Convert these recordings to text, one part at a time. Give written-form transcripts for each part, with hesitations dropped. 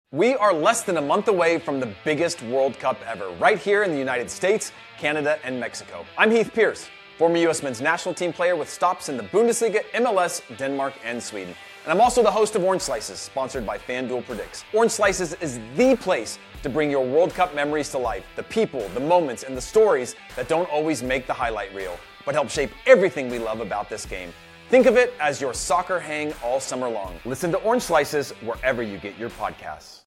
We are less than a month away from the biggest World Cup ever, right here in the United States, Canada, and Mexico. I'm Heath Pierce, former U.S. men's national team player with stops in the Bundesliga, MLS, Denmark, and Sweden. And I'm also the host of Orange Slices, sponsored by FanDuel Predicts. Orange Slices is the place to bring your World Cup memories to life. The people, the moments, and the stories that don't always make the highlight reel, but help shape everything we love about this game. Think of it as your soccer hang all summer long. Listen to Orange Slices wherever you get your podcasts.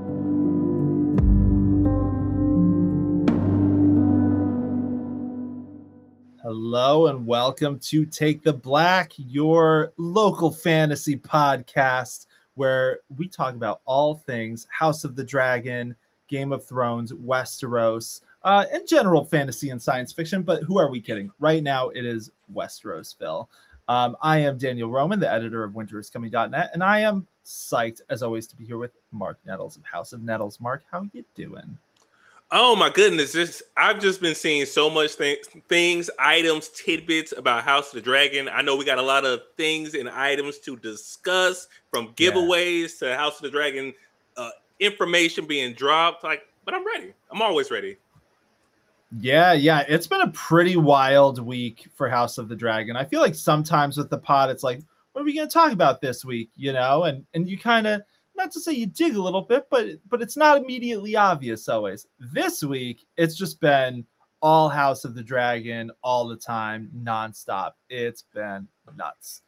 Hello and welcome to Take the Black, your local fantasy podcast where we talk about all things House of the Dragon, Game of Thrones, Westeros, and general fantasy and science fiction. But who are we kidding? Right now it is Westerosville. I am Daniel Roman, the editor of winteriscoming.net, and I am psyched, as always, to be here with Mark Nettles of House of Nettles. Mark, how you doing? Oh, my goodness. I've just been seeing so much things, items, tidbits about House of the Dragon. I know we got a lot of things and items to discuss, from giveaways to House of the Dragon information being dropped. But I'm ready. I'm always ready. Yeah, it's been a pretty wild week for House of the Dragon. I feel like sometimes with the pod, it's like, what are we going to talk about this week? You know, and you kind of, not to say you dig a little bit, but it's not immediately obvious always. This week, it's just been all House of the Dragon all the time, nonstop. It's been nuts.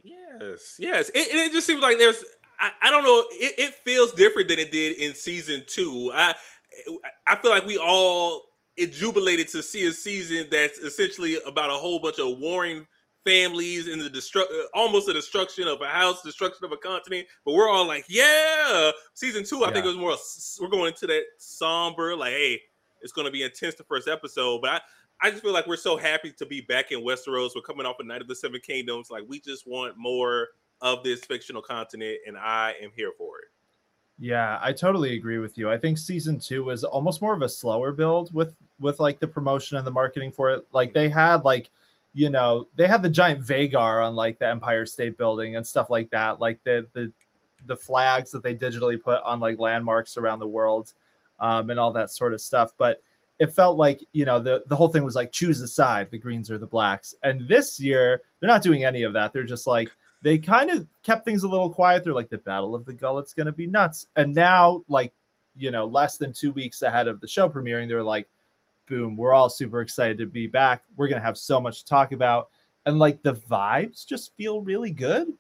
Yes. It just seems like I don't know, it feels different than it did in season 2. I feel like we all jubilated to see a season that's essentially about a whole bunch of warring families and almost the destruction of a house, destruction of a continent. But we're all like, yeah. Season 2, I think it was more, we're going into that somber, like, hey, it's going to be intense the first episode. But I just feel like we're so happy to be back in Westeros. We're coming off a Night of the Seven Kingdoms. Like, we just want more of this fictional continent, and I am here for it. Yeah, I totally agree with you. I think season 2 was almost more of a slower build with like the promotion and the marketing for it. Like they had they had the giant Vagar on like the Empire State Building and stuff like that. Like the flags that they digitally put on like landmarks around the world, and all that sort of stuff. But it felt like, the whole thing was like, choose a side, the Greens or the Blacks. And this year they're not doing any of that. They're just like, they kind of kept things a little quiet. They're like, the Battle of the Gullet's going to be nuts. And now, less than 2 weeks ahead of the show premiering, they're like, boom, we're all super excited to be back. We're going to have so much to talk about. And like the vibes just feel really good.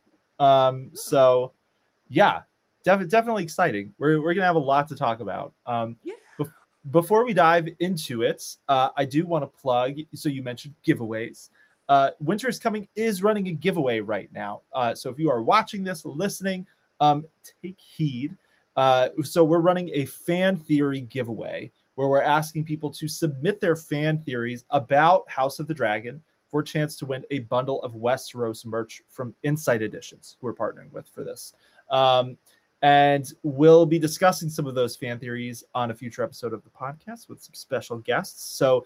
So yeah, definitely exciting. We're going to have a lot to talk about. Before we dive into it, I do want to plug, so you mentioned giveaways. Winter is Coming is running a giveaway right now. So if you are watching this, listening, take heed. So we're running a fan theory giveaway where we're asking people to submit their fan theories about House of the Dragon for a chance to win a bundle of Westeros merch from Insight Editions, who we're partnering with for this. And we'll be discussing some of those fan theories on a future episode of the podcast with some special guests. So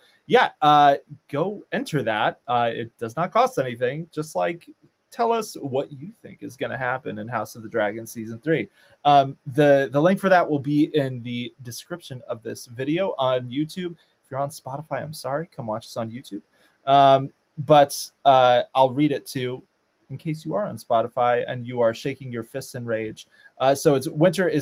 go enter that. It does not cost anything. Just tell us what you think is going to happen in House of the Dragon season 3. The link for that will be in the description of this video on YouTube. If you're on Spotify, I'm sorry, come watch us on YouTube. But I'll read it too, in case you are on Spotify and you are shaking your fists in rage. So it's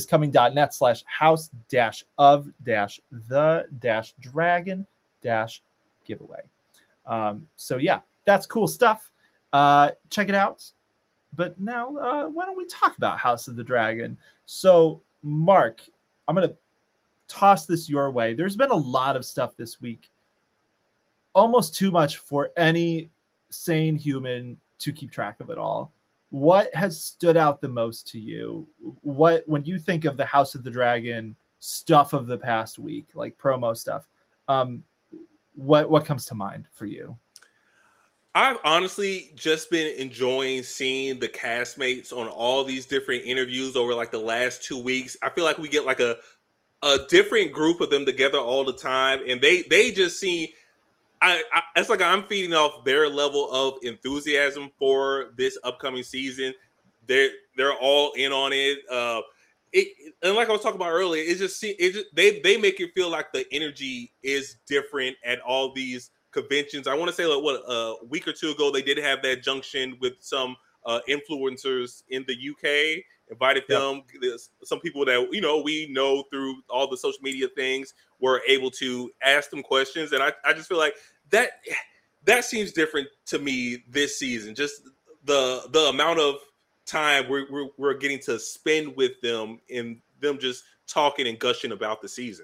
winteriscoming.net/house-of-the-dragon-giveaway. So yeah, that's cool stuff. Check it out. But now, why don't we talk about House of the Dragon? So, Mark, I'm going to toss this your way. There's been a lot of stuff this week, almost too much for any sane human to keep track of it all. What has stood out the most to you? When you think of the House of the Dragon stuff of the past week, like promo stuff, what comes to mind for you? I've honestly just been enjoying seeing the castmates on all these different interviews over like the last 2 weeks. I feel like we get like a different group of them together all the time, and they just seem it's like I'm feeding off their level of enthusiasm for this upcoming season. They're all in on it. and like I was talking about earlier, they make it feel like the energy is different at all these conventions. I want to say like a week or two ago they did have that junction with some influencers in the UK. Invited them. Some people that we know through all the social media things were able to ask them questions, and I just feel like that seems different to me this season. Just the amount of time we're getting to spend with them and them just talking and gushing about the season.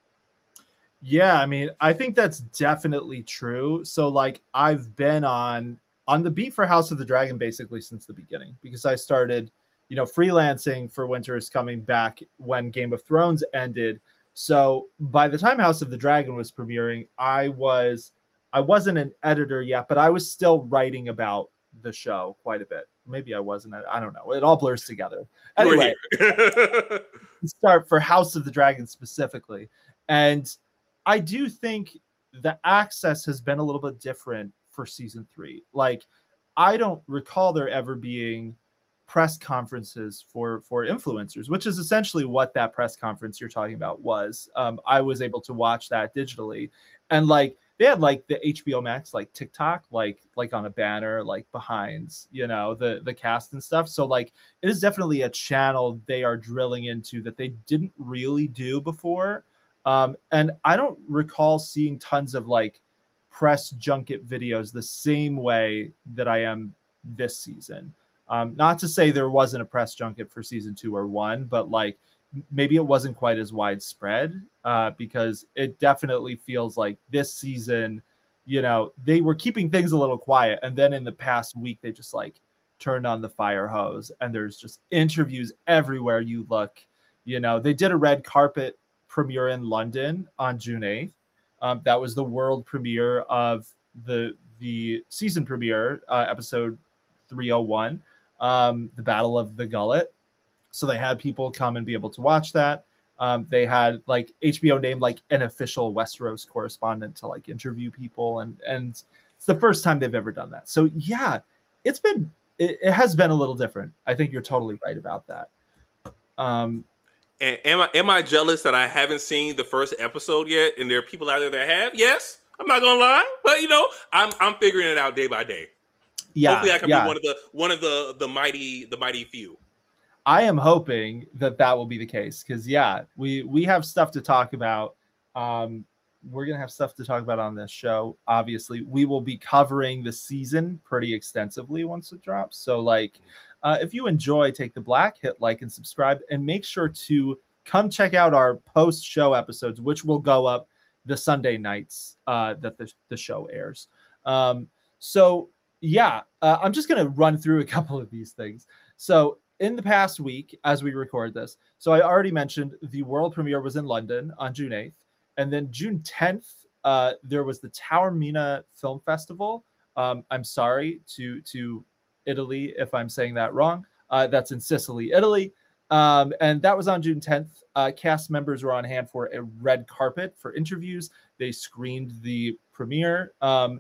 Yeah, I mean, I think that's definitely true. So like I've been on the beat for House of the Dragon basically since the beginning, because I started, freelancing for Winter is Coming back when Game of Thrones ended. So by the time House of the Dragon was premiering, I wasn't an editor yet, but I was still writing about the show quite a bit. Maybe I wasn't. I don't know. It all blurs together. Anyway, start for House of the Dragon specifically. And I do think the access has been a little bit different for season 3. Like, I don't recall there ever being press conferences for influencers, which is essentially what that press conference you're talking about was. I was able to watch that digitally, and like they had like the HBO Max like TikTok like on a banner like behind the cast and stuff. So like it is definitely a channel they are drilling into that they didn't really do before. And I don't recall seeing tons of like press junket videos the same way that I am this season. Not to say there wasn't a press junket for season 2 or 1, but like maybe it wasn't quite as widespread because it definitely feels like this season, they were keeping things a little quiet. And then in the past week, they just like turned on the fire hose and there's just interviews everywhere you look. They did a red carpet premiere in London on June 8th. That was the world premiere of the season premiere, episode 301, the Battle of the Gullet. So they had people come and be able to watch that. They had like HBO named like an official Westeros correspondent to like interview people, and it's the first time they've ever done that. So yeah, it has been a little different. I think you're totally right about that. And am I jealous that I haven't seen the first episode yet? And there are people out there that have. Yes, I'm not gonna lie, but I'm figuring it out day by day. Yeah, hopefully I can be one of the mighty few. I am hoping that will be the case because we have stuff to talk about. We're gonna have stuff to talk about on this show. Obviously, we will be covering the season pretty extensively once it drops. So like. If you enjoy Take the Black, hit like and subscribe, and make sure to come check out our post-show episodes, which will go up the Sunday nights that the show airs. I'm just going to run through a couple of these things. So in the past week, as we record this, so I already mentioned the world premiere was in London on June 8th, and then June 10th, there was the Taormina Film Festival. I'm sorry to Italy, if I'm saying that wrong. That's in Sicily, Italy. And that was on June 10th. Cast members were on hand for a red carpet for interviews. They screened the premiere.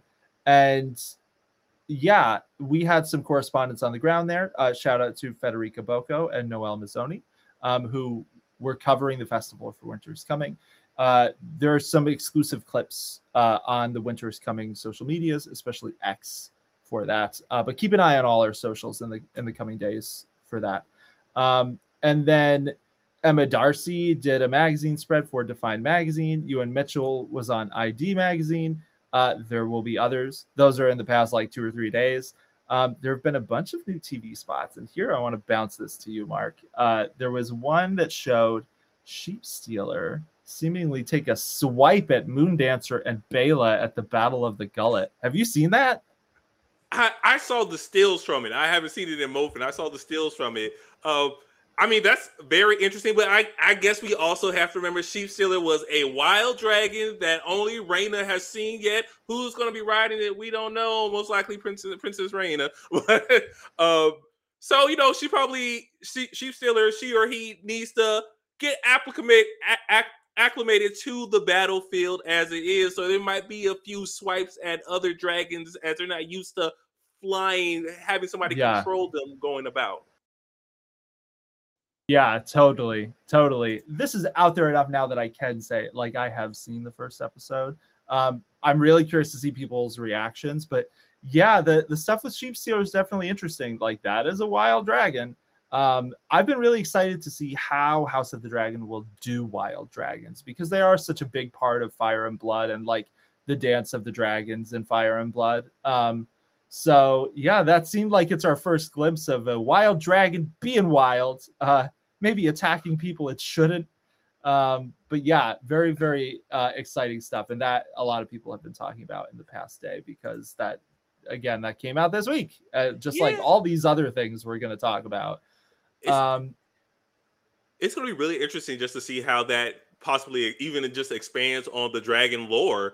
We had some correspondents on the ground there. Shout out to Federica Bocco and Noelle Mazzoni, who were covering the festival for Winter is Coming. There are some exclusive clips on the Winter is Coming social medias, especially X, for that, but keep an eye on all our socials in the coming days for that. And then Emma Darcy did a magazine spread for Define Magazine. Ewan Mitchell was on ID Magazine. There will be others. Those are in the past like 2 or 3 days. There have been a bunch of new TV spots, and here I want to bounce this to you, Mark. There was one that showed Sheep Stealer seemingly take a swipe at Moondancer and Bela at the Battle of the Gullet. Have you seen that? I saw the stills from it. I haven't seen it in motion. I saw the stills from it. That's very interesting. But I guess we also have to remember Sheep Stealer was a wild dragon that only Rhaena has seen yet. Who's going to be riding it? We don't know. Most likely Princess Rhaena. So she probably Sheep Stealer, she or he needs to get acclimated to the battlefield as it is, so there might be a few swipes at other dragons as they're not used to flying, having somebody control them going about. Yeah, totally. This is out there enough now that I can say, like, I have seen the first episode. I'm really curious to see people's reactions, but yeah, the stuff with Sheep Stealer is definitely interesting. Like, that is a wild dragon. I've been really excited to see how House of the Dragon will do wild dragons, because they are such a big part of Fire and Blood, and like the dance of the dragons in Fire and Blood. So yeah, that seemed like it's our first glimpse of a wild dragon being wild, maybe attacking people it shouldn't. But yeah, very, very exciting stuff. And that a lot of people have been talking about in the past day, because that, again, that came out this week, just like all these other things we're going to talk about. It's going to be really interesting just to see how that possibly even just expands on the dragon lore.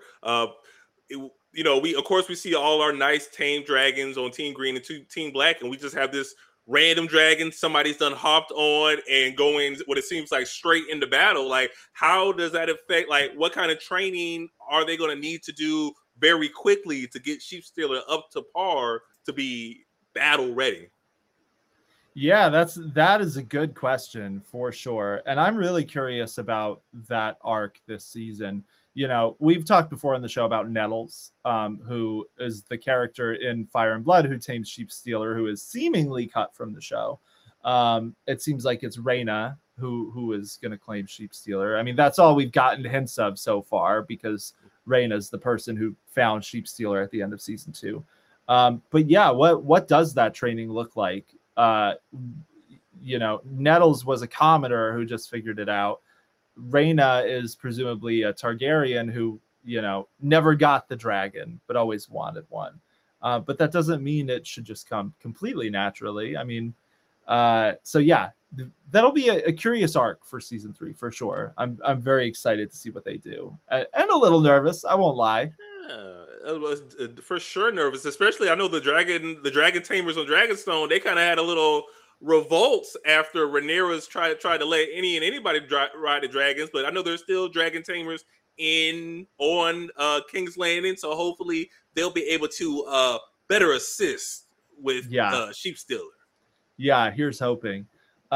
We see all our nice tame dragons on Team Green and Team Black, and we just have this random dragon somebody's done hopped on and going what it seems like straight into battle. Like, how does that affect, like, what kind of training are they going to need to do very quickly to get Sheep Stealer up to par to be battle ready? Yeah, that is a good question for sure. And I'm really curious about that arc this season. You know, we've talked before on the show about Nettles, who is the character in Fire and Blood who tames Sheep Stealer, who is seemingly cut from the show. It seems like it's Reyna who is going to claim Sheep Stealer. I mean, that's all we've gotten hints of so far, because Reyna's the person who found Sheep Stealer at the end of season 2. But yeah, what does that training look like? Nettles was a commoner who just figured it out. Reyna is presumably a Targaryen who, never got the dragon, but always wanted one. But that doesn't mean it should just come completely naturally. I mean, so yeah, that'll be a curious arc for season 3 for sure. I'm very excited to see what they do, and a little nervous, I won't lie. For sure nervous, especially I know the dragon tamers on Dragonstone, they kind of had a little revolts after Rhaenyra's tried to let anybody ride the dragons, but I know there's still dragon tamers on King's Landing, so hopefully they'll be able to better assist with Sheep Stealer. Yeah, here's hoping.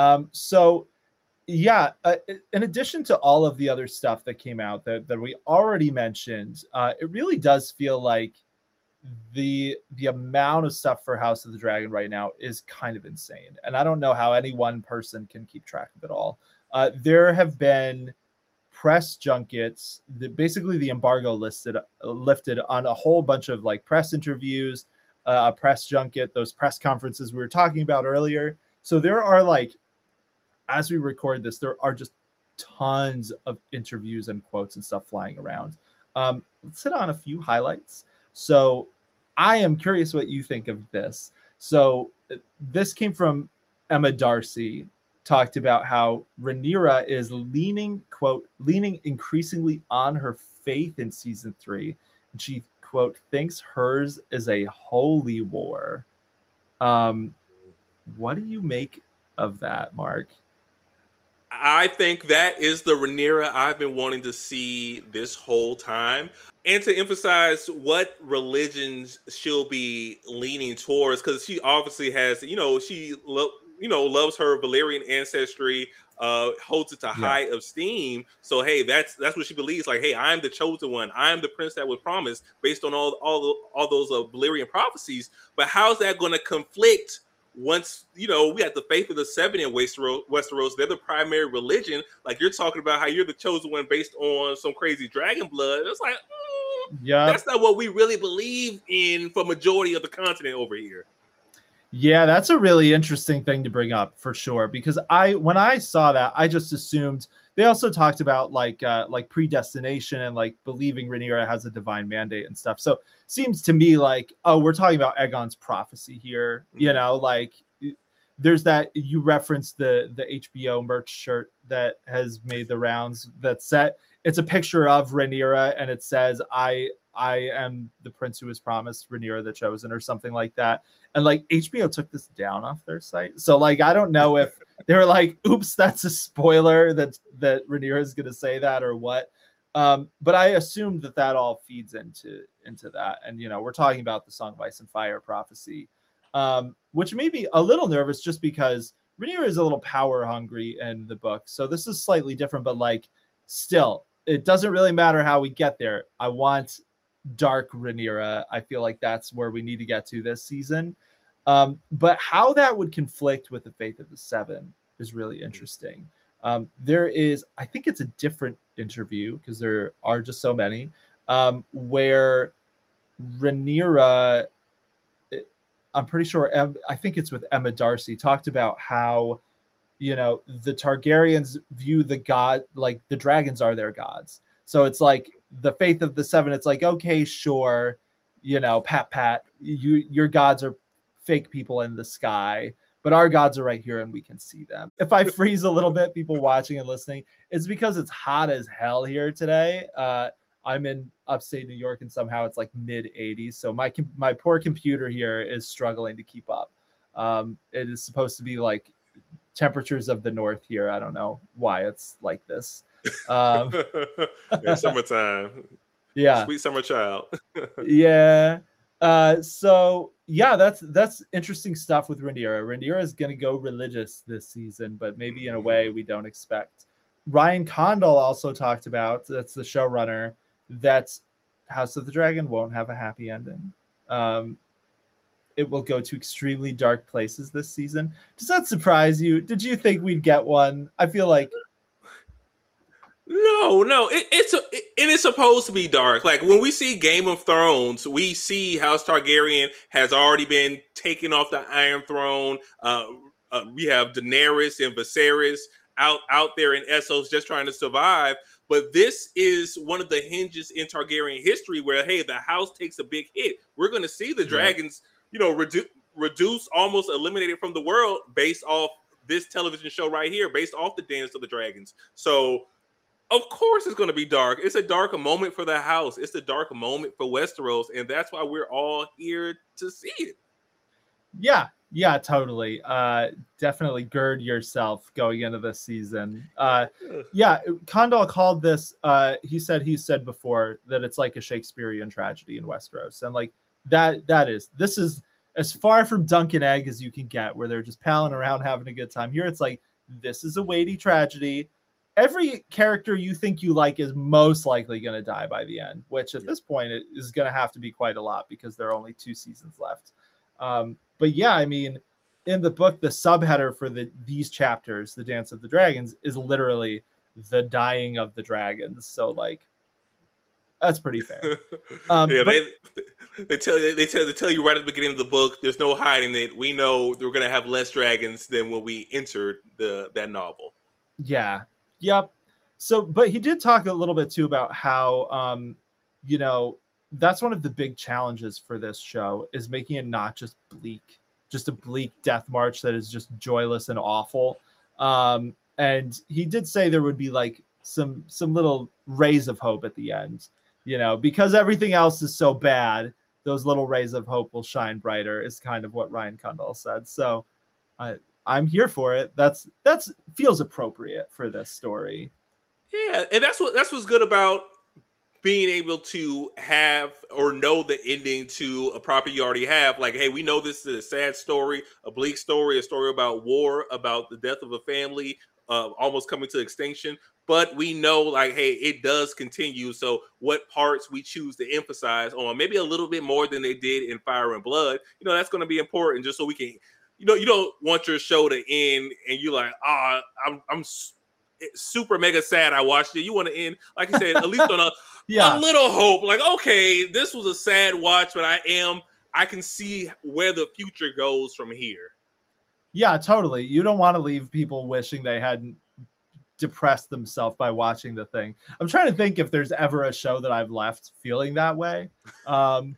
In addition to all of the other stuff that came out that we already mentioned, it really does feel like the amount of stuff for House of the Dragon right now is kind of insane. And I don't know how any one person can keep track of it all. There have been press junkets, basically the embargo lifted on a whole bunch of like press interviews, a press junket, those press conferences we were talking about earlier. So there are, like, as we record this, there are just tons of interviews and quotes and stuff flying around. Let's hit on a few highlights. So I am curious what you think of this. So this came from Emma Darcy, talked about how Rhaenyra is leaning increasingly on her faith in season 3. And she, quote, thinks hers is a holy war. What do you make of that, Mark? I think that is the Rhaenyra I've been wanting to see this whole time. And to emphasize what religions she'll be leaning towards, because she obviously has, she loves her Valyrian ancestry, holds it to high esteem. So hey, that's what she believes. Like, hey, I'm the chosen one. I'm the prince that was promised based on all those Valyrian prophecies. But how's that going to conflict? Once, we got the faith of the Seven in Westeros, they're the primary religion. Like, you're talking about how you're the chosen one based on some crazy dragon blood. It's like, that's not what we really believe in for majority of the continent over here. Yeah, that's a really interesting thing to bring up for sure. Because when I saw that, I just assumed they also talked about like predestination and like believing Rhaenyra has a divine mandate and stuff. So seems to me like, oh, we're talking about Aegon's prophecy here. Like there's that, you referenced the HBO merch shirt that has made the rounds. It's a picture of Rhaenyra and it says, I am the prince who was promised, Rhaenyra the chosen, or something like that. And like HBO took this down off their site. So like, I don't know if they were like, oops, that's a spoiler that Rhaenyra is going to say that or what. But I assumed that all feeds into that. And, we're talking about the Song of Ice and Fire prophecy, which made me a little nervous just because Rhaenyra is a little power hungry in the book, so this is slightly different, but like still, it doesn't really matter how we get there. I want dark Rhaenyra. I feel like that's where we need to get to this season. But how that would conflict with the Faith of the Seven is really interesting. There is, I think it's a different interview because there are just so many, where Rhaenyra, I'm pretty sure, I think it's with Emma Darcy, talked about how, you know, the Targaryens view the god, like the dragons are their gods. So it's like the Faith of the Seven. It's like, okay, sure, you know, pat, your gods are fake people in the sky, but our gods are right here and we can see them. If I freeze a little bit, people watching and listening, it's because it's hot as hell here today. I'm in upstate New York and somehow it's like mid 80s. So my poor computer here is struggling to keep up. It is supposed to be like temperatures of the north here. I don't know why it's like this. Yeah, summertime. Yeah. Sweet summer child. Yeah. So yeah, that's interesting stuff with Rhaenyra. Rhaenyra is going to go religious this season, but maybe in a way we don't expect. Ryan Condal also talked about, that's the showrunner, that House of the Dragon won't have a happy ending. It will go to extremely dark places this season. Does that surprise you? Did you think we'd get one? I feel like no, it's supposed to be dark. Like when we see Game of Thrones, we see House Targaryen has already been taken off the Iron Throne. We have Daenerys and Viserys out there in Essos just trying to survive. But this is one of the hinges in Targaryen history where, hey, the house takes a big hit. We're going to see the dragons, you know, reduce, almost eliminated from the world based off this television show right here, based off the Dance of the Dragons. So, of course it's going to be dark. It's a dark moment for the house. It's a dark moment for Westeros, and that's why we're all here to see it. Yeah, totally. Definitely gird yourself going into this season. Yeah, Condal called this, he said before that it's like a Shakespearean tragedy in Westeros. And like this is as far from Dunk and Egg as you can get, where they're just palling around having a good time. Here it's like, this is a weighty tragedy. Every character you think you like is most likely going to die by the end, which at this point it is going to have to be quite a lot because there are only 2 seasons left. But yeah, I mean, in the book, the subheader for these chapters, The Dance of the Dragons, is literally the dying of the dragons. So like, that's pretty fair. Yeah, they tell you right at the beginning of the book, there's no hiding it. We know we're going to have less dragons than when we entered that novel. Yeah. Yep. So, but he did talk a little bit too about how, you know, that's one of the big challenges for this show is making it not just a bleak death march that is just joyless and awful. And he did say there would be like some little rays of hope at the end, you know, because everything else is so bad. Those little rays of hope will shine brighter is kind of what Ryan Condal said. So I'm here for it. That's feels appropriate for this story. Yeah, and that's what's good about being able to have or know the ending to a property you already have. Like, hey, we know this is a sad story, a bleak story, a story about war, about the death of a family, almost coming to extinction. But we know, like, hey, it does continue. So what parts we choose to emphasize on, maybe a little bit more than they did in Fire and Blood, you know, that's going to be important just so we can, you know, you don't want your show to end and you're like, I'm super mega sad I watched it. You want to end, like you said, at least on a little hope. Like, okay, this was a sad watch, but I can see where the future goes from here. Yeah, totally. You don't want to leave people wishing they hadn't depressed themselves by watching the thing. I'm trying to think if there's ever a show that I've left feeling that way. And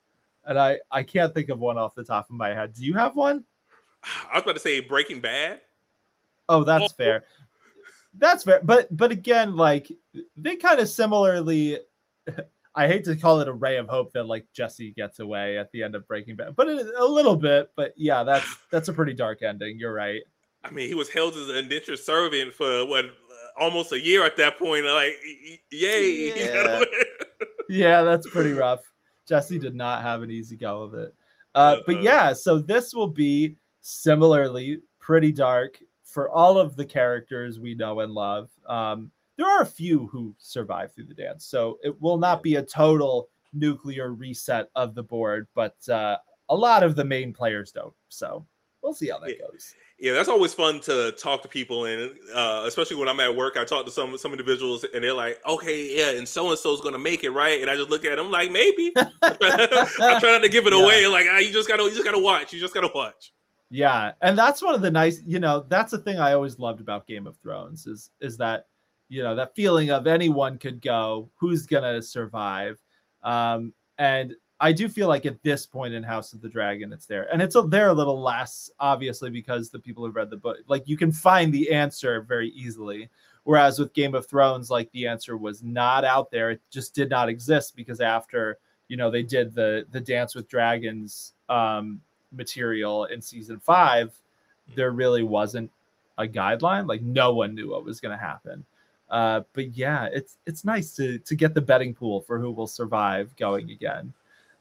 I can't think of one off the top of my head. Do you have one? I was about to say Breaking Bad. Oh, that's fair. That's fair. But again, like they kind of similarly, I hate to call it a ray of hope that like Jesse gets away at the end of Breaking Bad, but a little bit. But yeah, that's a pretty dark ending. You're right. I mean, he was held as an indentured servant for almost a year at that point. Like, yay! Yeah, yeah, that's pretty rough. Jesse did not have an easy go of it. But yeah, so this will be similarly pretty dark for all of the characters we know and love. There are a few who survive through the dance, so it will not be a total nuclear reset of the board, but a lot of the main players don't. So we'll see how that goes. Yeah, that's always fun to talk to people, and especially when I'm at work, I talk to some individuals, and they're like, "Okay, yeah, and so is going to make it, right?" And I just look at them like, "Maybe." I try not to give it away. Like, you just gotta watch. You just gotta watch. Yeah, and that's one of the nice, that's the thing I always loved about Game of Thrones is that, that feeling of anyone could go, who's gonna survive, and I do feel like at this point in House of the Dragon, it's there. And they're a little less, obviously, because the people who've read the book, like you can find the answer very easily. Whereas with Game of Thrones, like the answer was not out there. It just did not exist because after, they did the Dance with Dragons material in season 5, there really wasn't a guideline. Like no one knew what was going to happen. But yeah, it's nice to get the betting pool for who will survive going again.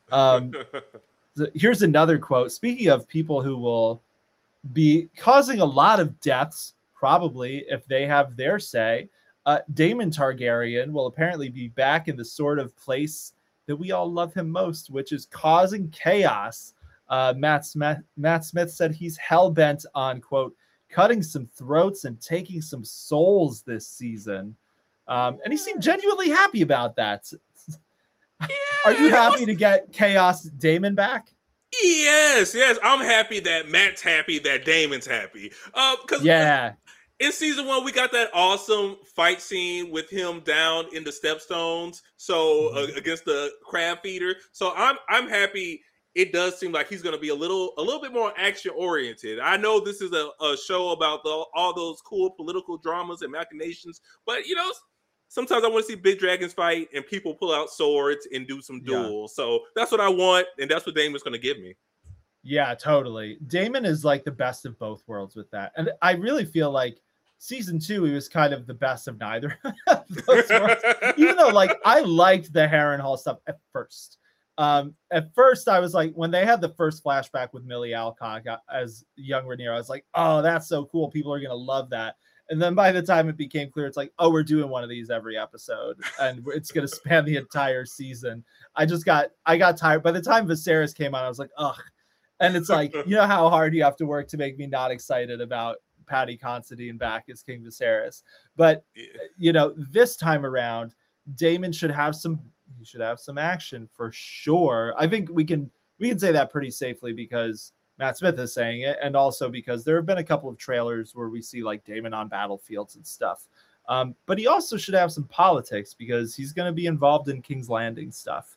Here's another quote. Speaking of people who will be causing a lot of deaths, probably if they have their say, Daemon Targaryen will apparently be back in the sort of place that we all love him most, which is causing chaos. Matt Smith said he's hell-bent on, quote, cutting some throats and taking some souls this season. And he seemed genuinely happy about that. Yeah, are you happy to get Chaos Daemon back? Yes. I'm happy that Matt's happy, that Daemon's happy. Because in season 1, we got that awesome fight scene with him down in the Stepstones, against the crab feeder. So I'm happy. It does seem like he's going to be a little bit more action oriented. I know this is a show about all those cool political dramas and machinations, but sometimes I want to see big dragons fight and people pull out swords and do some duels. So that's what I want, and that's what Daemon's going to give me. Yeah, totally. Daemon is like the best of both worlds with that. And I really feel like season 2, he was kind of the best of neither of those worlds. Even though, like, I liked the Harrenhal stuff at first. At first, I was like, when they had the first flashback with Millie Alcock as young Rhaenyra, I was like, oh, that's so cool. People are going to love that. And then by the time it became clear, it's like, oh, we're doing one of these every episode, and it's going to span the entire season. I got tired. By the time Viserys came on, I was like, ugh. And it's like, how hard you have to work to make me not excited about Paddy Considine back as King Viserys. But, this time around, Daemon should have some action for sure. I think we can say that pretty safely because Matt Smith is saying it, and also because there have been a couple of trailers where we see like Daemon on battlefields and stuff. But he also should have some politics because he's going to be involved in King's Landing stuff.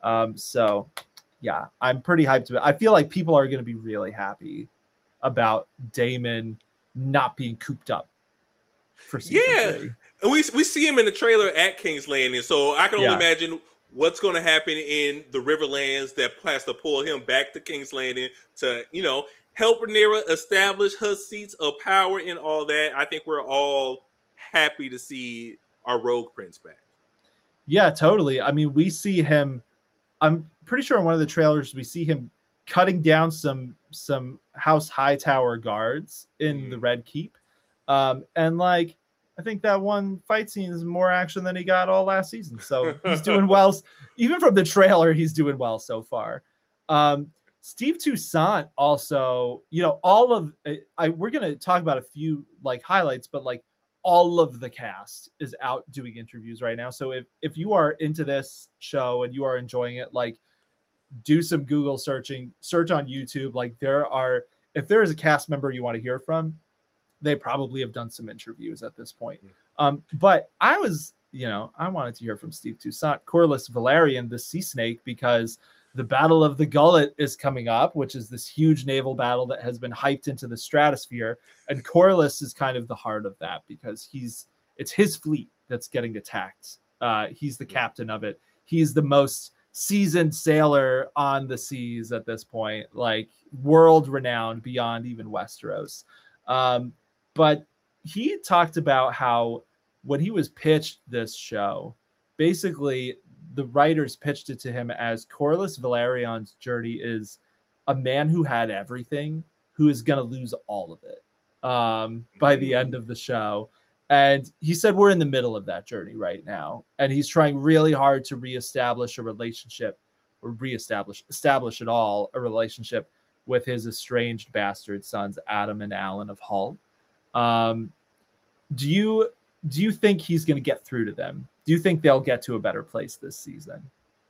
So yeah, I'm pretty hyped about it. I feel like people are going to be really happy about Daemon not being cooped up for season 3. And we see him in the trailer at King's Landing, so I can only imagine what's going to happen in the Riverlands that has to pull him back to King's Landing to, help Rhaenyra establish her seats of power and all that. I think we're all happy to see our Rogue Prince back. Yeah, totally. I mean, we see him, I'm pretty sure in one of the trailers, we see him cutting down some House Hightower guards in the Red Keep. And like, I think that one fight scene is more action than he got all last season. So he's doing well. Even from the trailer, he's doing well so far. Steve Toussaint also, all of we're going to talk about a few like highlights, but like all of the cast is out doing interviews right now. So if you are into this show and you are enjoying it, like do some Google searching, search on YouTube. Like if there is a cast member you want to hear from, they probably have done some interviews at this point. But I wanted to hear from Steve Toussaint, Corlys Velaryon, the Sea Snake, because the Battle of the Gullet is coming up, which is this huge naval battle that has been hyped into the stratosphere. And Corlys is kind of the heart of that because it's his fleet that's getting attacked. He's the captain of it. He's the most seasoned sailor on the seas at this point, like world renowned beyond even Westeros. But he talked about how when he was pitched this show, basically the writers pitched it to him as Corlys Velaryon's journey is a man who had everything, who is going to lose all of it. by the end of the show. And he said we're in the middle of that journey right now. And he's trying really hard to reestablish a relationship, or establish at all a relationship with his estranged bastard sons, Adam and Alan of Hull. Do you think he's going to get through to them? Do you think they'll get to a better place this season?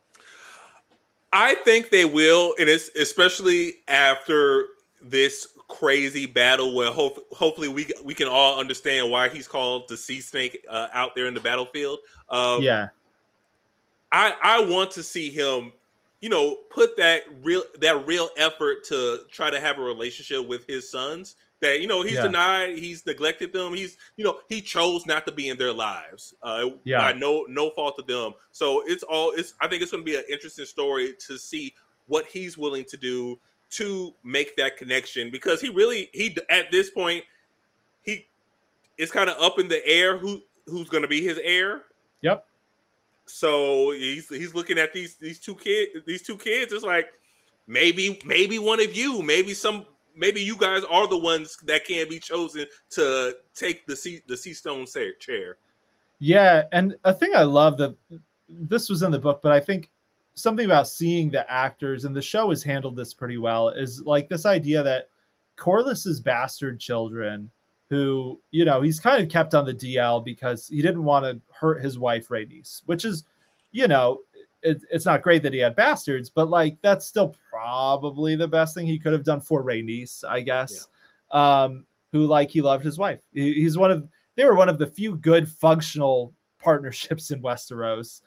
I think they will, and it's especially after this crazy battle where hopefully we can all understand why he's called the Sea Snake out there in the battlefield. Yeah, I want to see him, put that real effort to try to have a relationship with his sons. That he's denied, he's neglected them. He chose not to be in their lives. By no fault of them. So I think it's going to be an interesting story to see what he's willing to do to make that connection, because he at this point it's kind of up in the air who's going to be his heir. Yep. So he's looking at these two kids. It's like maybe one of you, maybe you guys are the ones that can be chosen to take the Sea Stone chair. Yeah, and a thing I love that this was in the book, but I think something about seeing the actors, and the show has handled this pretty well, is like this idea that Corliss's bastard children, who, he's kind of kept on the DL because he didn't want to hurt his wife, Rhaenys, which is, it's not great that he had bastards, but like that's still probably the best thing he could have done for Rhaenys, I guess. Yeah. Who, like, he loved his wife. They were one of the few good functional partnerships in Westeros.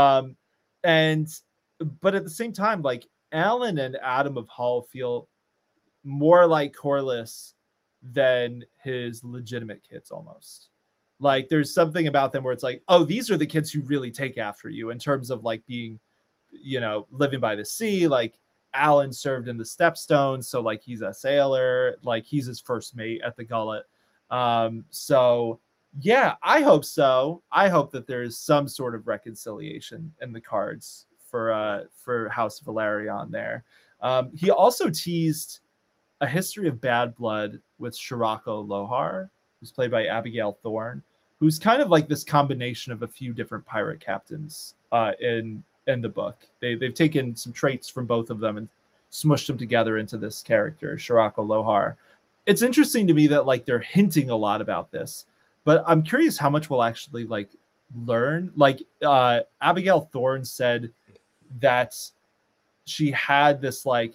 But at the same time, like, Alan and Adam of Hull feel more like Corlys than his legitimate kids almost. Like, there's something about them where it's like, oh, these are the kids who really take after you in terms of like being, living by the sea. Like, Alan served in the Stepstones, so like he's a sailor, like he's his first mate at the Gullet. So yeah, I hope so. I hope that there's some sort of reconciliation in the cards for House Velaryon there. He also teased a history of bad blood with Shirako Lohar, who's played by Abigail Thorne, who's kind of like this combination of a few different pirate captains in the book. They've taken some traits from both of them and smushed them together into this character, Shirako Lohar. It's interesting to me that like they're hinting a lot about this, but I'm curious how much we'll actually like learn. Like Abigail Thorne said that she had this like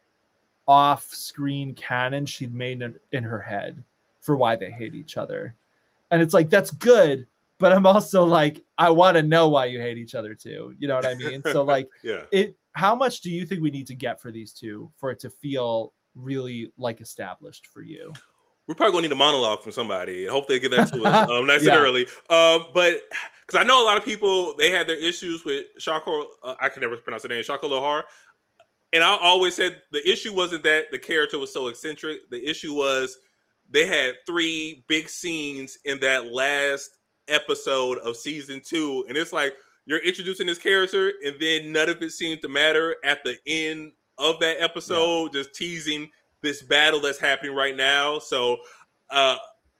off-screen canon she'd made in her head for why they hate each other. And it's like, that's good, but I'm also like, I want to know why you hate each other too. You know what I mean? So like, how much do you think we need to get for these two for it to feel really like established for you? We're probably gonna need a monologue from somebody. I hope they get that to us nice and early. But because I know a lot of people, they had their issues with Shako. I can never pronounce the name, Shako Lohar. And I always said the issue wasn't that the character was so eccentric. The issue was they had 3 big scenes in that last episode of season 2. And it's like, you're introducing this character and then none of it seemed to matter at the end of that episode, just teasing this battle that's happening right now. So I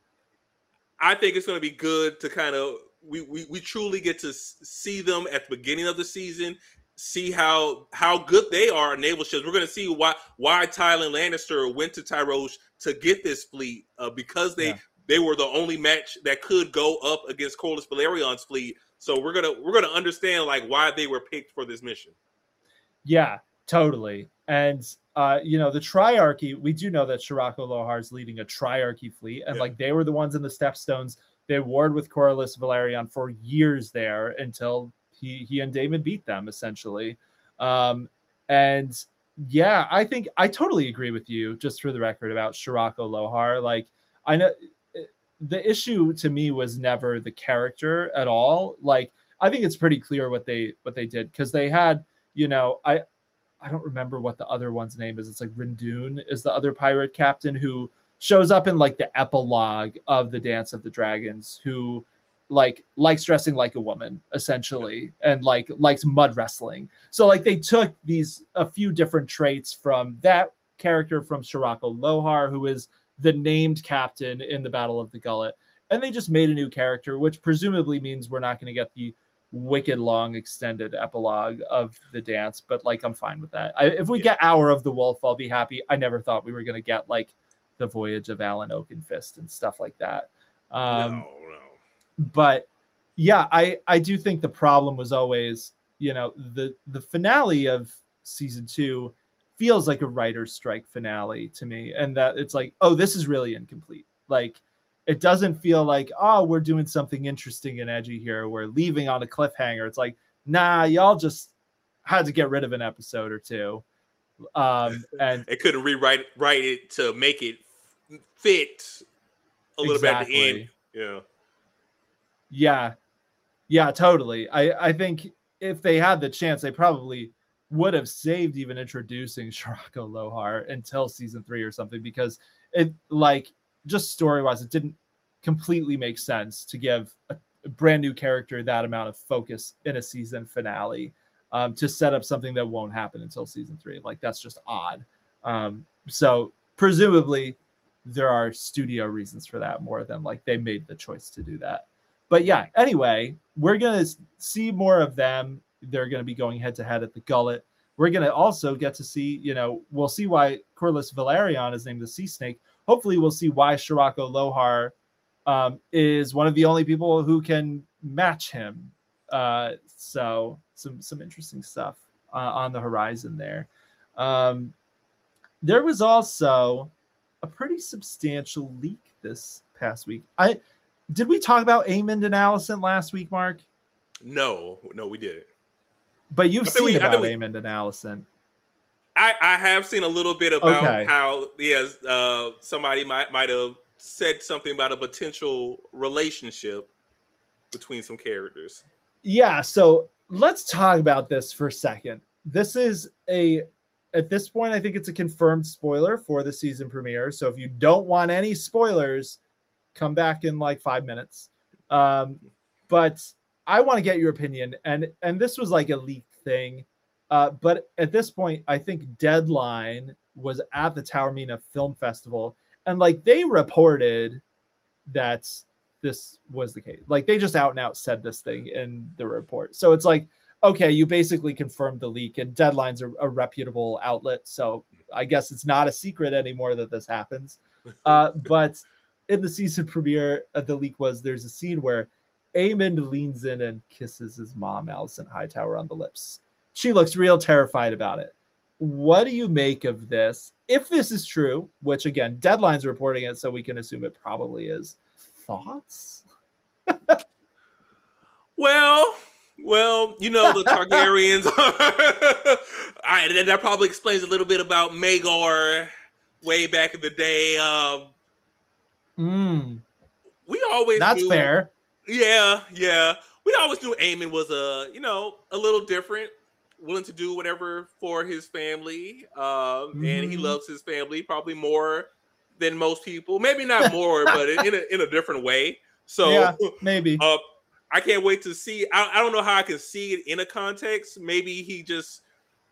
think it's going to be good to kind of, we truly get to see them at the beginning of the season, see how good they are in naval ships. We're going to see why Tywin Lannister went to Tyrosh to get this fleet, because they were the only match that could go up against Corlys Velaryon's fleet. So we're gonna understand like why they were picked for this mission. Yeah, totally. And the Triarchy, we do know that Shirako Lohar is leading a Triarchy fleet, and like they were the ones in the Stepstones. They warred with Corlys Velaryon for years there until he and Daemon beat them essentially. And yeah, I think I totally agree with you, just for the record, about Shirako Lohar. Like, I know the issue to me was never the character at all. Like, I think it's pretty clear what they did, because they had, I don't remember what the other one's name is. It's like Rindoon is the other pirate captain who shows up in like the epilogue of the Dance of the Dragons, who like likes dressing like a woman essentially, and like likes mud wrestling. So like they took a few different traits from that character, from Shirako Lohar, who is the named captain in the Battle of the Gullet. And they just made a new character, which presumably means we're not going to get the wicked long extended epilogue of the dance, but like I'm fine with that. If we get Hour of the Wolf, I'll be happy. I never thought we were going to get like the Voyage of Alan Oakenfist and stuff like that. No. But yeah, I do think the problem was always, you know, the finale of season 2 feels like a writer's strike finale to me, and that it's like, oh, this is really incomplete. Like, it doesn't feel like, oh, we're doing something interesting and edgy here, we're leaving on a cliffhanger. It's like, nah, y'all just had to get rid of an episode or two, and it couldn't write it to make it fit a little bit at the end. Yeah, totally. I think if they had the chance, they probably would have saved even introducing Shirako Lohar until season 3 or something, because it, like, just story-wise, it didn't completely make sense to give a brand new character that amount of focus in a season finale, to set up something that won't happen until season 3. Like, that's just odd. So presumably there are studio reasons for that more than like they made the choice to do that. But yeah, anyway, we're going to see more of them. They're going to be going head to head at the Gullet. We're going to also get to see, you know, we'll see why Corlys Velaryon is named the Sea Snake. Hopefully we'll see why Shirako Lohar is one of the only people who can match him. So some interesting stuff on the horizon there. There was also a pretty substantial leak this past week. Did we talk about Aemond and Alicent last week, Mark? No, we didn't. But you've seen about Aemond and Alicent. I have seen a little bit about how somebody might have said something about a potential relationship between some characters. Yeah, so let's talk about this for a second. This is at this point, I think it's a confirmed spoiler for the season premiere. So if you don't want any spoilers, come back in like 5 minutes. But I want to get your opinion. And this was like a leaked thing. But at this point, I think Deadline was at the Taormina Film Festival. And like they reported that this was the case. Like they just out and out said this thing in the report. So it's like, okay, you basically confirmed the leak, and Deadline's a reputable outlet. So I guess it's not a secret anymore that this happens. But in the season premiere, the leak was there's a scene where Aemond leans in and kisses his mom, Alicent Hightower, on the lips. She looks real terrified about it. What do you make of this? If this is true, which again, Deadline's reporting it, so we can assume it probably is. Thoughts? Well, you know, the Targaryens that probably explains a little bit about Maegor way back in the day. We always That's knew, fair. Yeah. We always knew Aemond was a little different, willing to do whatever for his family. And he loves his family probably more than most people. Maybe not more, but in a different way. So yeah, maybe. I can't wait to see. I don't know how I can see it in a context. Maybe he just,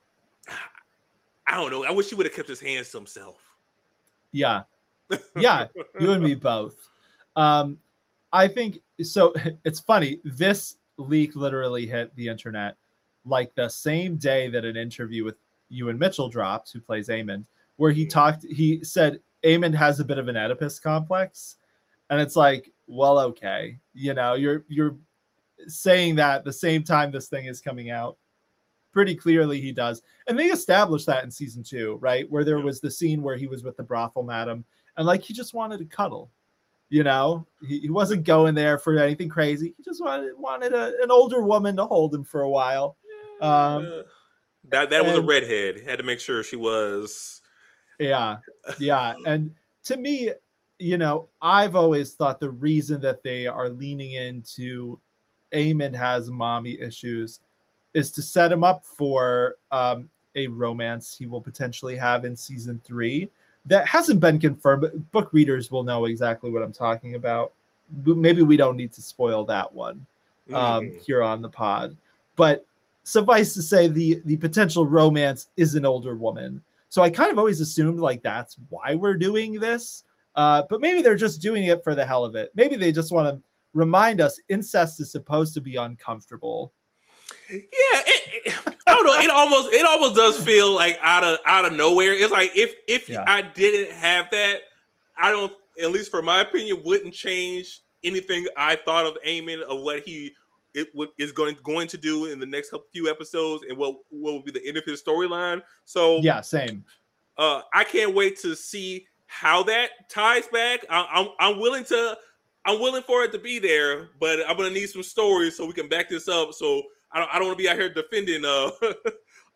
I don't know. I wish he would have kept his hands to himself. Yeah, you and me both. I think so. It's funny. This leak literally hit the internet like the same day that an interview with Ewan Mitchell dropped, who plays Aemond, where he said Aemond has a bit of an Oedipus complex. And it's like, well, okay, you know, you're saying that the same time this thing is coming out. Pretty clearly he does. And they established that in season 2, right? Where there was the scene where he was with the brothel madam and like he just wanted to cuddle, you know? He wasn't going there for anything crazy. He just wanted an older woman to hold him for a while. That was a redhead. Had to make sure she was. Yeah. And to me, you know, I've always thought the reason that they are leaning into Aemond has mommy issues is to set him up for a romance he will potentially have in season 3 that hasn't been confirmed, but book readers will know exactly what I'm talking about. Maybe we don't need to spoil that one here on the pod, but suffice to say the potential romance is an older woman. So I kind of always assumed like that's why we're doing this. But maybe they're just doing it for the hell of it. Maybe they just want to remind us incest is supposed to be uncomfortable. Yeah, I don't know. It almost does feel like out of nowhere. It's like if I didn't have that, I don't, at least for my opinion, wouldn't change anything I thought of Eamon, of what he is going to do in the next few episodes, and what will be the end of his storyline. So yeah, same. I can't wait to see how that ties back. I'm willing for it to be there, but I'm gonna need some stories so we can back this up. So I don't want to be out here defending the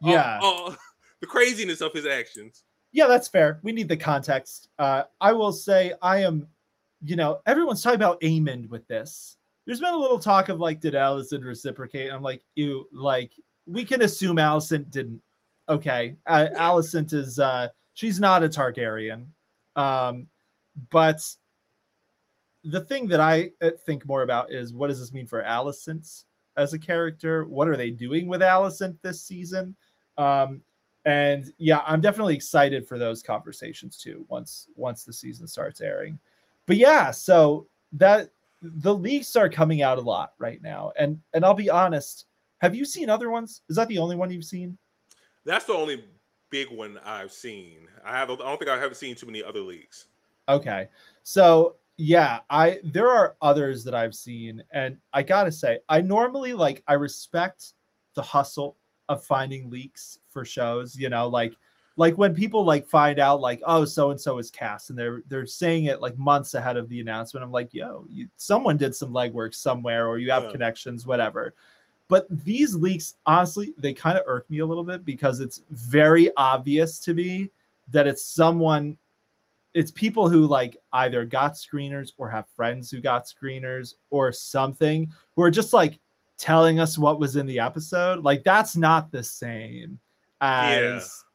craziness of his actions. Yeah, that's fair. We need the context. I will say I am, everyone's talking about Eamon with this. There's been a little talk of like, did Alicent reciprocate? I'm like, ew, like we can assume Alicent didn't. Okay. Alicent is, she's not a Targaryen. But the thing that I think more about is, what does this mean for Alicent as a character? What are they doing with Alicent this season? And yeah, I'm definitely excited for those conversations too, once the season starts airing. But yeah, so that the leaks are coming out a lot right now. And I'll be honest, have you seen other ones? Is that the only one you've seen? That's the only big one I've seen. I don't think I haven't seen too many other leaks. Okay. So yeah, there are others that I've seen, and I gotta say, I normally I respect the hustle of finding leaks for shows, like when people find out oh, so and so is cast, and they're saying it months ahead of the announcement. I'm like, yo, someone did some legwork somewhere, or you have connections, whatever. But these leaks, honestly, they kind of irk me a little bit, because it's very obvious to me that it's people who either got screeners or have friends who got screeners or something, who are just telling us what was in the episode. That's not the same as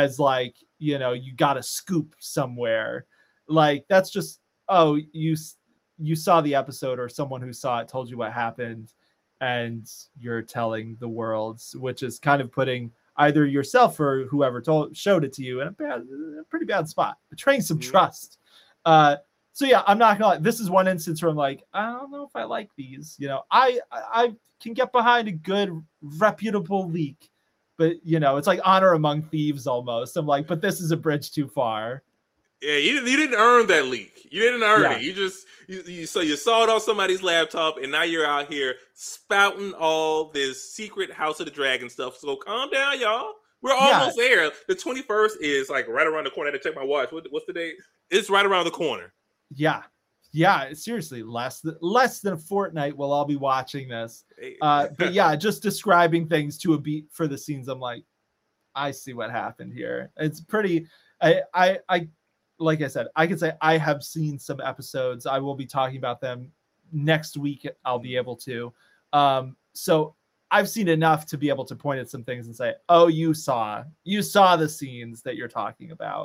you got a scoop somewhere. That's just, oh, you saw the episode, or someone who saw it told you what happened, and you're telling the world, which is kind of putting either yourself or whoever showed it to you in a pretty bad spot, betraying some trust. So yeah, I'm not gonna lie. This is one instance where I'm like, I don't know if I like these. I can get behind a good reputable leak, but it's like Honor Among Thieves almost. I'm like, but this is a bridge too far. Yeah, you didn't earn that leak. You didn't earn it. You just you saw it on somebody's laptop, and now you're out here spouting all this secret House of the Dragon stuff. So calm down, y'all. We're almost there. The 21st is right around the corner. I had to check my watch. What's the date? It's right around the corner. Yeah. Seriously, less than a fortnight, we'll all be watching this. But yeah, just describing things to a beat for the scenes. I'm like, I see what happened here. It's pretty. I like I said, I can say I have seen some episodes. I will be talking about them next week. I'll be able to. So I've seen enough to be able to point at some things and say, oh, you saw the scenes that you're talking about.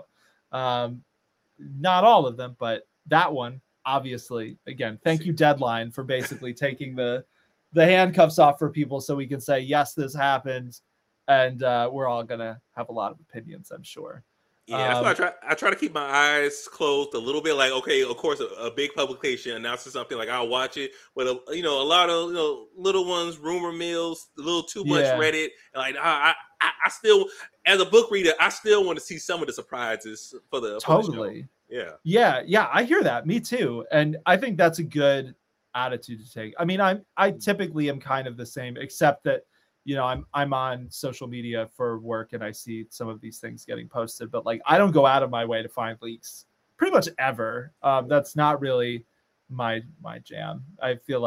Not all of them, but that one, obviously. Again, thank you, Deadline, for basically taking the handcuffs off for people so we can say, yes, this happened. And we're all going to have a lot of opinions, I'm sure. Yeah, that's why I try to keep my eyes closed a little bit. Okay, of course, a big publication announces something, I'll watch it. But a lot of little ones, rumor mills, a little too much Reddit. I still, as a book reader, I still want to see some of the surprises for the totally. Yeah. I hear that. Me too, and I think that's a good attitude to take. I mean, I typically am kind of the same, except that. I'm on social media for work, and I see some of these things getting posted, but I don't go out of my way to find leaks pretty much ever. That's not really my jam. I feel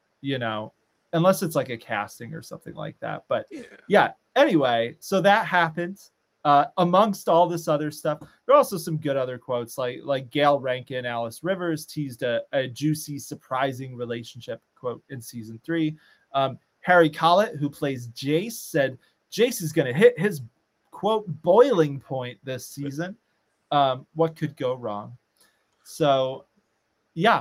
unless it's a casting or something like that. But yeah. Anyway, so that happened. Amongst all this other stuff, there are also some good other quotes, like Gail Rankin, Alice Rivers teased a juicy, surprising relationship quote in season 3. Harry Collett, who plays Jace, said Jace is going to hit his, quote, boiling point this season. What could go wrong? So, yeah.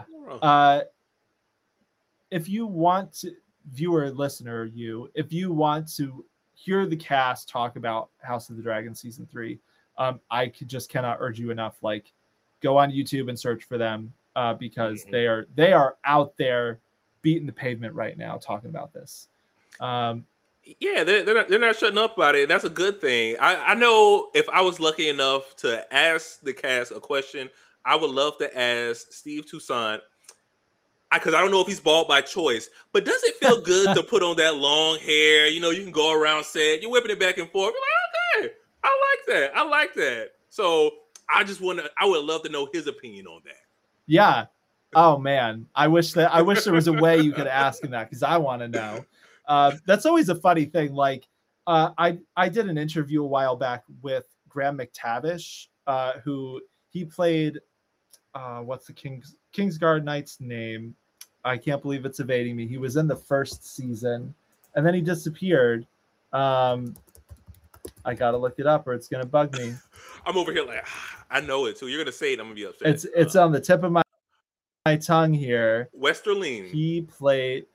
If you want to, viewer, listener, if you want to hear the cast talk about House of the Dragon Season 3, I cannot urge you enough. go on YouTube and search for them because they are out there beating the pavement right now talking about this. Yeah, they're not shutting up about it. That's a good thing. I know if I was lucky enough to ask the cast a question, I would love to ask Steve Toussaint, because I don't know if he's bald by choice, but does it feel good to put on that long hair? You know, you can go around set, you're whipping it back and forth. You're like, okay, I like that. So I would love to know his opinion on that. Yeah. Oh man, I wish there was a way you could ask him that, because I want to know. That's always a funny thing. Like, I did an interview a while back with Graham McTavish, who he played. What's the Kingsguard Knight's name? I can't believe it's evading me. He was in the first season, and then he disappeared. I gotta look it up, or it's gonna bug me. I'm over here like I know it, so you're gonna say it. I'm gonna be upset. It's on the tip of my tongue here. Westerling. He played.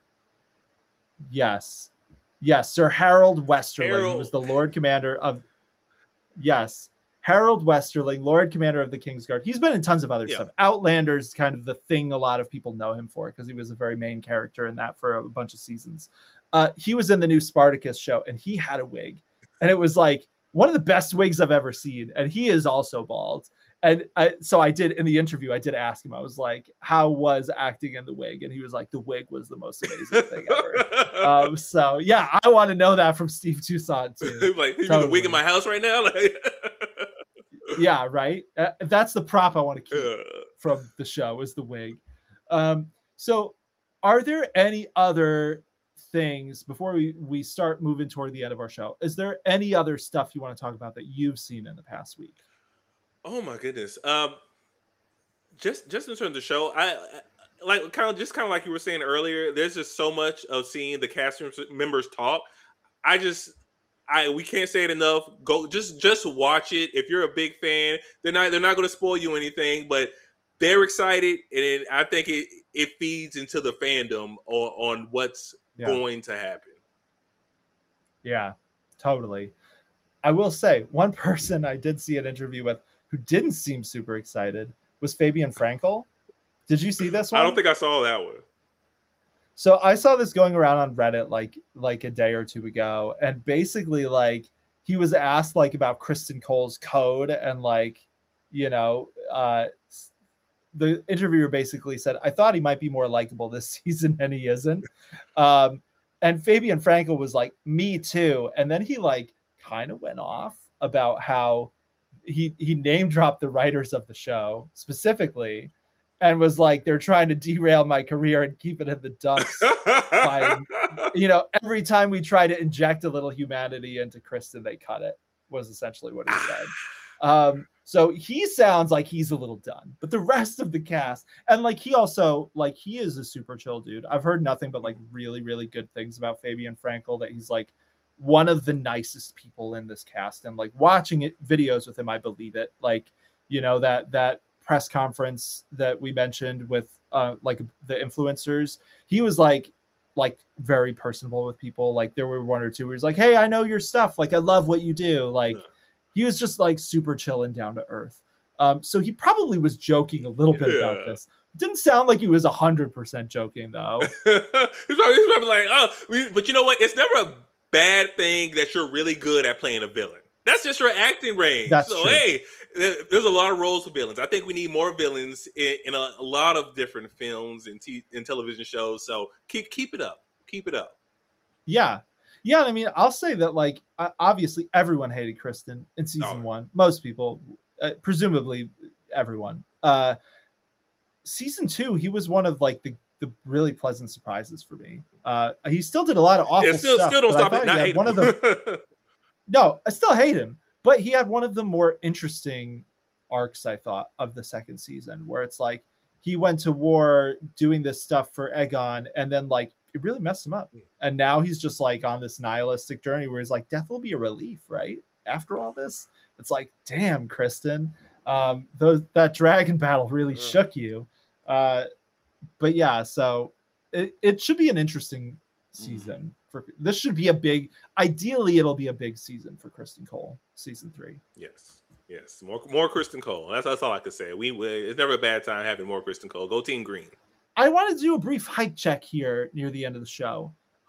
Yes, Sir Harold Westerling. He was the Lord Commander of. Yes, Harold Westerling, Lord Commander of the Kingsguard. He's been in tons of other stuff. Outlander's kind of the thing a lot of people know him for, because he was a very main character in that for a bunch of seasons. He was in the new Spartacus show, and he had a wig, and it was like one of the best wigs I've ever seen. And he is also bald. And so I did, in the interview, I did ask him, I was like, how was acting in the wig? And he was like, the wig was the most amazing thing ever. So yeah, I want to know that from Steve Toussaint too. Like, you totally. The wig in my house right now? Like... Yeah, right. That's the prop I want to keep from the show, is the wig. So are there any other things, before we start moving toward the end of our show, is there any other stuff you want to talk about that you've seen in the past week? Oh my goodness. Just in terms of the show, I like kind of like you were saying earlier, there's just so much of seeing the cast members talk. We can't say it enough. Go just watch it. If you're a big fan, they're not going to spoil you anything, but they're excited, and I think it feeds into the fandom on what's going to happen. Yeah, totally. I will say, one person I did see an interview with who didn't seem super excited was Fabian Frankel. Did you see this one? I don't think I saw that one. So I saw this going around on Reddit like a day or two ago, and basically like he was asked like about Kristen Cole's code, and like, you know, the interviewer basically said, I thought he might be more likable this season, and he isn't. And Fabian Frankel was like, me too. And then he like kind of went off about how he name dropped the writers of the show specifically, and was like, they're trying to derail my career and keep it in the dumps. By, you know, every time we try to inject a little humanity into Kristen, they cut it, was essentially what he said. So he sounds like he's a little done, but the rest of the cast, and like he also, like, he is a super chill dude. I've heard nothing but like really, really good things about Fabian Frankel, that he's like one of the nicest people in this cast. And like watching videos with him, I believe it. Like, you know, that press conference that we mentioned with like the influencers, he was like very personable with people. Like there were one or two where he's like, hey, I know your stuff, like I love what you do. Like he was just like super chill and down to earth. So he probably was joking a little bit about this. It didn't sound like he was 100% joking though. He's probably like, but you know what, it's never a bad thing that you're really good at playing a villain. That's just your acting range. That's so true. Hey, there's a lot of roles for villains. I think we need more villains in a lot of different films and television shows. So keep it up. Keep it up. Yeah. I mean, I'll say that like obviously everyone hated Kristen in season one. Most people, presumably everyone. Season two, he was one of like the really pleasant surprises for me. He still did a lot of awful stuff. Still don't stop it. Not hate one of them. No, I still hate him, but he had one of the more interesting arcs, I thought, of the second season, where it's like he went to war doing this stuff for Aegon, and then like it really messed him up. And now he's just like on this nihilistic journey where he's like, death will be a relief, right? After all this, it's like, damn, Kristen, that dragon battle really shook you. But yeah, so it should be an interesting season. This should be ideally it'll be a big season for Kristen Cole, season 3. Yes. Yes, more Kristen Cole. That's all I could say. It's never a bad time having more Kristen Cole. Go Team Green. I want to do a brief hype check here near the end of the show.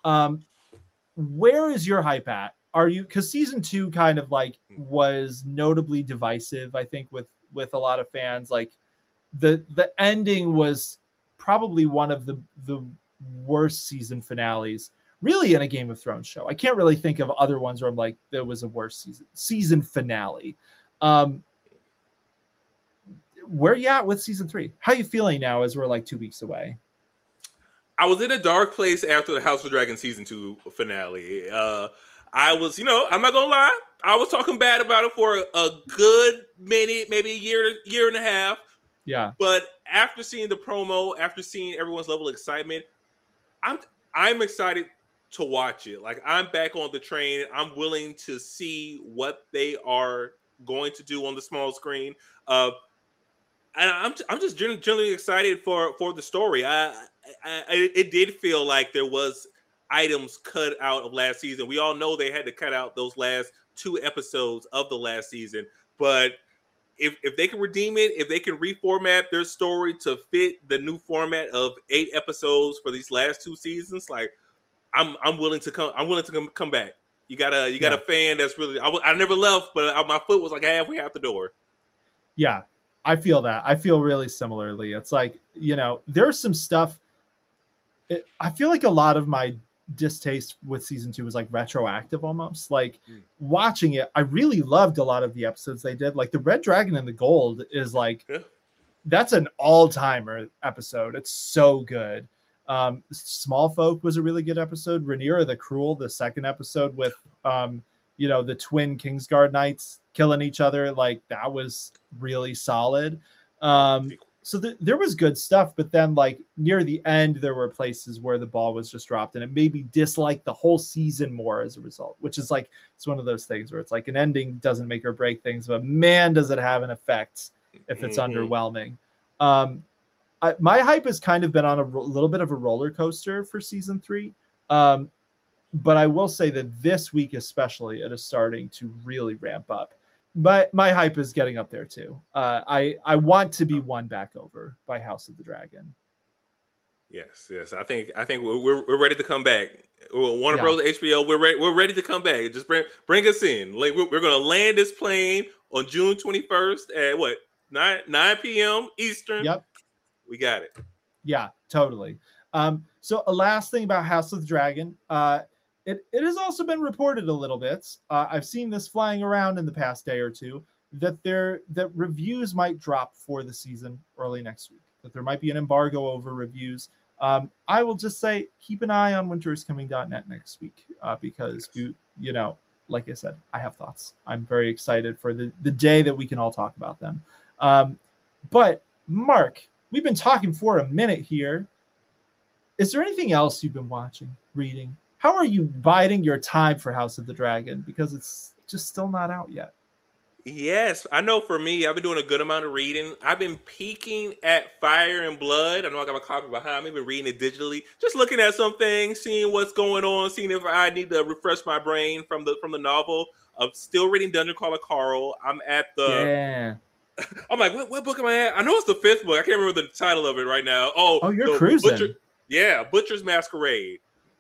Where is your hype at? Are you, because season 2 kind of like was notably divisive, I think, with a lot of fans. Like the ending was probably one of the worst season finales really in a Game of Thrones show. I can't really think of other ones where I'm like, there was a worse season finale. Where are you at with season 3? How are you feeling now as we're like 2 weeks away? I was in a dark place after the House of Dragon season 2 finale. I was, I'm not gonna lie, I was talking bad about it for a good minute, maybe a year and a half. Yeah. But after seeing the promo, after seeing everyone's level of excitement, I'm excited to watch it. Like, I'm back on the train. I'm willing to see what they are going to do on the small screen. And I'm just generally excited for the story. It did feel like there was items cut out of last season. We all know they had to cut out those last 2 episodes of the last season, but if they can redeem it, if they can reformat their story to fit the new format of 8 episodes for these last 2 seasons, like I'm willing to come back. You got a fan that's really I never left, but my foot was like halfway out the door. Yeah, I feel that. I feel really similarly. It's like, there's some stuff. I feel like a lot of my distaste with season 2 was like retroactive almost. Like watching it, I really loved a lot of the episodes they did. Like the Red Dragon and the Gold is like, that's an all-timer episode. It's so good. Small Folk was a really good episode. Rhaenyra the Cruel, the second episode with the twin Kingsguard knights killing each other, like that was really solid. So there was good stuff, but then like near the end, there were places where the ball was just dropped and it made me dislike the whole season more as a result, which is like, it's one of those things where it's like an ending doesn't make or break things, but man, does it have an effect if it's underwhelming. My hype has kind of been on a little bit of a roller coaster for season 3. But I will say that this week, especially, it is starting to really ramp up. But my hype is getting up there too. I want to be won back over by House of the Dragon. Yes. I think we're ready to come back. Warner Bros. HBO, we're ready to come back. Just bring us in. Like we're gonna land this plane on June 21st at 9 p.m. Eastern. Yep, we got it. Yeah, totally. So a last thing about House of the Dragon. It has also been reported a little bit. I've seen this flying around in the past day or two that reviews might drop for the season early next week. That there might be an embargo over reviews. I will just say keep an eye on winteriscoming.net next week because like I said, I have thoughts. I'm very excited for the day that we can all talk about them. But Mark, we've been talking for a minute here. Is there anything else you've been watching, reading? How are you biding your time for House of the Dragon? Because it's just still not out yet. Yes, I know for me, I've been doing a good amount of reading. I've been peeking at Fire and Blood. I know I got my copy behind me, been reading it digitally. Just looking at some things, seeing what's going on, seeing if I need to refresh my brain from the novel. I'm still reading Dungeon Crawler Carl. I'm at the... I'm like, what book am I at? I know it's the 5th book. I can't remember the title of it right now. Oh, you're cruising. Butcher's Masquerade.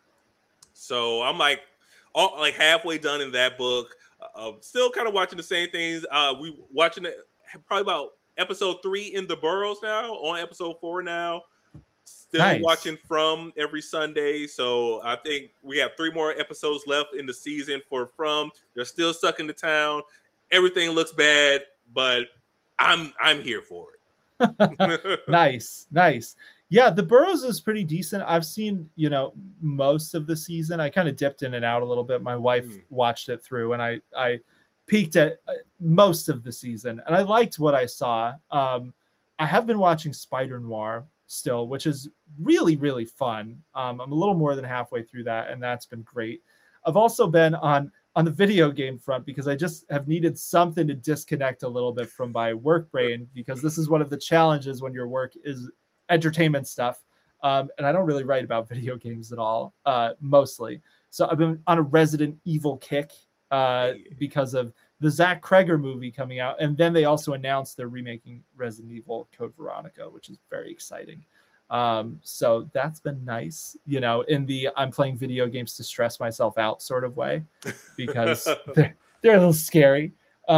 So I'm like halfway done in that book. Still kind of watching the same things. We watching it probably about episode 3 in the Burrows now. On episode 4 now. Still watching From every Sunday. So I think we have 3 more episodes left in the season for From. They're still stuck in the town. Everything looks bad, but I'm here for it. Nice. Yeah, the Burrows is pretty decent. I've seen, most of the season. I kind of dipped in and out a little bit. My wife watched it through, and I peeked at most of the season, and I liked what I saw. I have been watching Spider Noir still, which is really, really fun. I'm a little more than halfway through that, and that's been great. I've also been on the video game front because I just have needed something to disconnect a little bit from my work brain, because this is one of the challenges when your work is entertainment stuff. And I don't really write about video games at all, mostly. So I've been on a Resident Evil kick because of the Zach Kreger movie coming out, and then they also announced they're remaking Resident Evil Code Veronica, which is very exciting. So that's been nice, you know, in the I'm playing video games to stress myself out sort of way, because they're a little scary.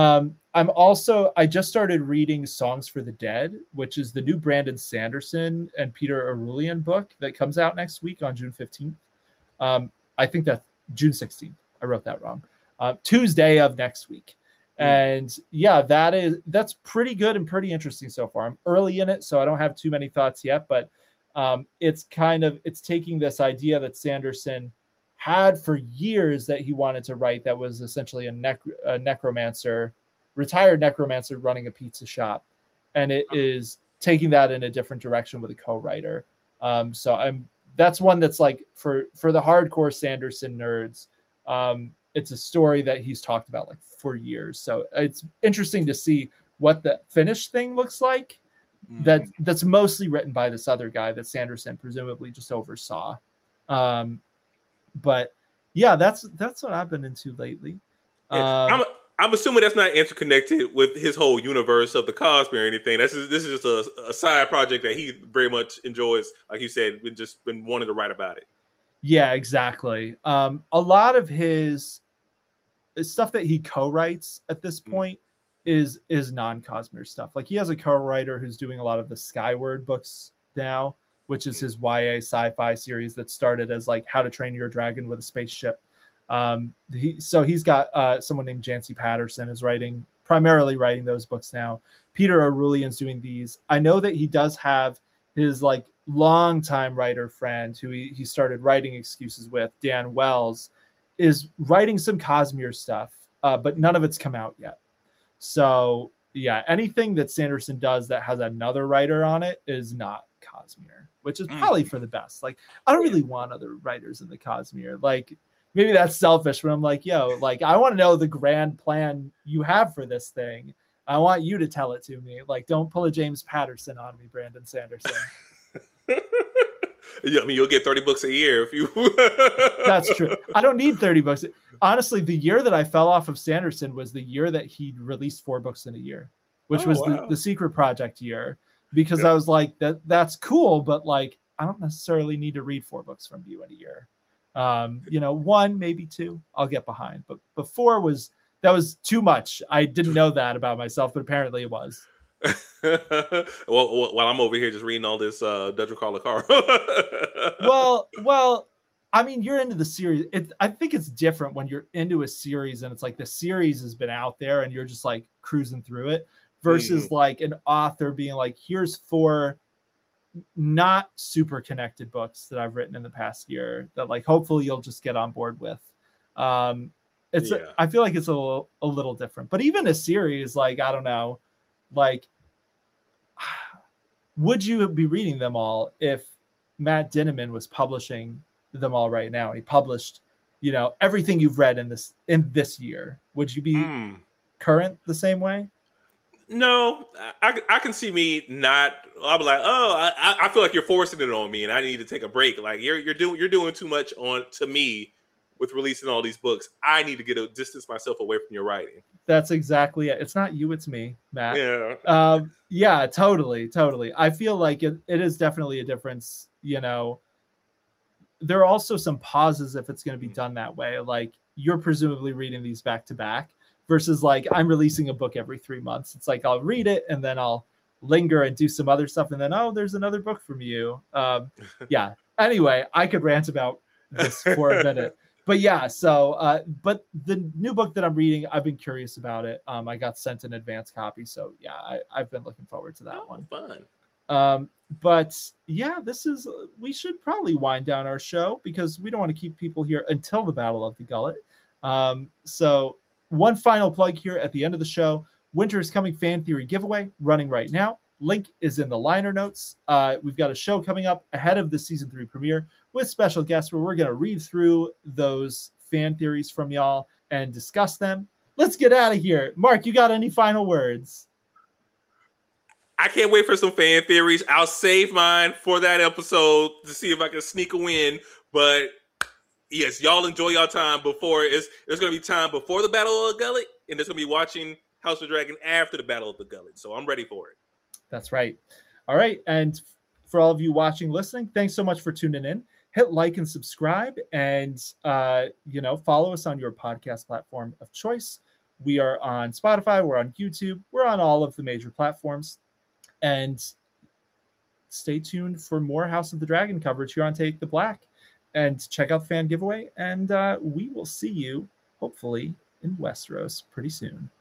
I just started reading Songs for the Dead, which is the new Brandon Sanderson and Peter Arulian book that comes out next week on June 15th. I think that's June 16th. I wrote that wrong. Tuesday of next week. And yeah, that's pretty good and pretty interesting so far. I'm early in it, so I don't have too many thoughts yet, but it's taking this idea that Sanderson had for years that he wanted to write, that was essentially a necromancer, retired necromancer running a pizza shop, and it is taking that in a different direction with a co-writer. That's one that's like for the hardcore Sanderson nerds. It's a story that he's talked about like for years. So it's interesting to see what the finished thing looks like. That's mostly written by this other guy that Sanderson presumably just oversaw. But yeah, that's what I've been into lately. I'm assuming that's not interconnected with his whole universe of the Cosby or anything. This is just a side project that he very much enjoys. Like you said, been wanting to write about it. Yeah, exactly. A lot of his stuff that he co-writes at this point is non-Cosmere stuff. Like he has a co-writer who's doing a lot of the Skyward books now, which is his YA sci-fi series that started as like How to Train Your Dragon with a Spaceship. He's got someone named Jancy Patterson is primarily writing those books now. Peter Arulian's doing these. I know that he does have his like longtime writer friend who he started writing Excuses with, Dan Wells, is writing some Cosmere stuff, but none of it's come out yet. So yeah, anything that Sanderson does that has another writer on it is not Cosmere, which is probably for the best. Like I don't really want other writers in the Cosmere. Like maybe that's selfish, but I'm like, yo, like I want to know the grand plan you have for this thing. I want you to tell it to me. Like, don't pull a James Patterson on me, Brandon Sanderson. Yeah, I mean, you'll get 30 books a year if you. That's true. I don't need 30 books. Honestly, the year that I fell off of Sanderson was the year that he released 4 books in a year, which was the Secret Project year, because I was like, that's cool, but like, I don't necessarily need to read 4 books from you in a year. 1, maybe 2, I'll get behind, but 4 was too much. I didn't know that about myself, but apparently it was. Well, while I'm over here just reading all this Dudra Carla. well, I mean, you're into the series. I think it's different when you're into a series and it's like the series has been out there and you're just like cruising through it, versus like an author being like, here's 4 not super connected books that I've written in the past year that like hopefully you'll just get on board with. I feel like it's a little different. But even a series, like, I don't know, like, would you be reading them all if Matt Dinniman was publishing them all right now? He published, everything you've read in this year. Would you be current the same way? No, I can see me not. I'll be like, I feel like you're forcing it on me, and I need to take a break. Like you're doing too much to me with releasing all these books. I need to distance myself away from your writing. That's exactly it. It's not you, it's me, Matt. Yeah. Yeah, totally. I feel like it is definitely a difference. There are also some pauses if it's going to be done that way. Like you're presumably reading these back to back versus like I'm releasing a book every 3 months. It's like I'll read it and then I'll linger and do some other stuff. And then, there's another book from you. Yeah. Anyway, I could rant about this for a minute. But yeah, so but the new book that I'm reading, I've been curious about it. I got sent an advance copy, so yeah, I've been looking forward to that one. Fun. But yeah, we should probably wind down our show because we don't want to keep people here until the Battle of the Gullet. So one final plug here at the end of the show: Winter is Coming fan theory giveaway running right now. Link is in the liner notes. We've got a show coming up ahead of the season 3 premiere with special guests where we're going to read through those fan theories from y'all and discuss them. Let's get out of here. Mark, you got any final words? I can't wait for some fan theories. I'll save mine for that episode to see if I can sneak a win. But Yes, y'all enjoy y'all time before there's going to be time before the Battle of the Gullet, and there's going to be watching House of Dragon after the Battle of the Gullet. So I'm ready for it. That's right. All right, and for all of you watching, listening, thanks so much for tuning in. Hit like and subscribe, and follow us on your podcast platform of choice. We are on Spotify, we're on YouTube, we're on all of the major platforms, and stay tuned for more House of the Dragon coverage here on Take the Black. And check out the fan giveaway, and we will see you, hopefully, in Westeros pretty soon.